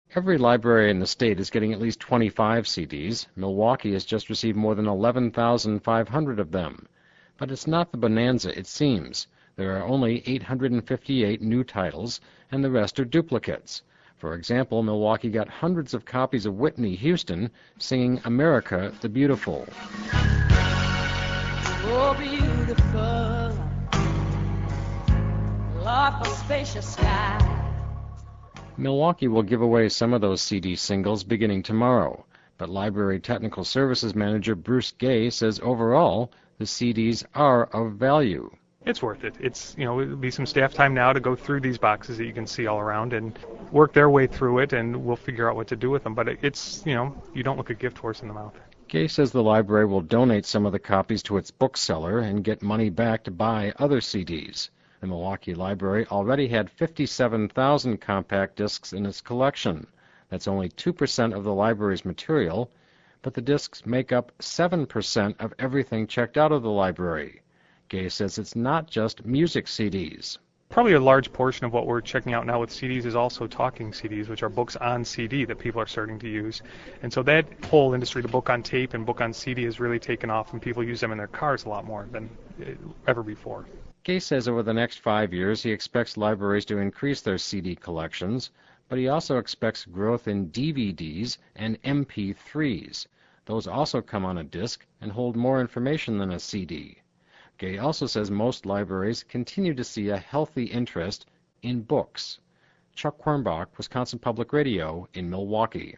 Every library in the state is getting at least 25 CDs. Milwaukee has just received more than 11,500 of them. But it's not the bonanza it seems. There are only 858 new titles, and the rest are duplicates. For example, Milwaukee got hundreds of copies of Whitney Houston singing America the Beautiful. Oh, beautiful, love for spacious sky. Milwaukee will give away some of those CD singles beginning tomorrow, but Library Technical Services Manager Bruce Gay says overall the CDs are of value. It's worth it. It'll be some staff time now to go through these boxes that you can see all around and work their way through it, and we'll figure out what to do with them. But you don't look a gift horse in the mouth. Gay says the library will donate some of the copies to its bookseller and get money back to buy other CDs. The Milwaukee Library already had 57,000 compact discs in its collection. That's only 2% of the library's material, but the discs make up 7% of everything checked out of the library. Gay says it's not just music CDs. Probably a large portion of what we're checking out now with CDs is also talking CDs, which are books on CD that people are starting to use. And so that whole industry, the book on tape and book on CD, has really taken off, and people use them in their cars a lot more than ever before. Gay says over the next 5 years he expects libraries to increase their CD collections, but he also expects growth in DVDs and MP3s. Those also come on a disc and hold more information than a CD. Gay also says most libraries continue to see a healthy interest in books. Chuck Quirmbach, Wisconsin Public Radio in Milwaukee.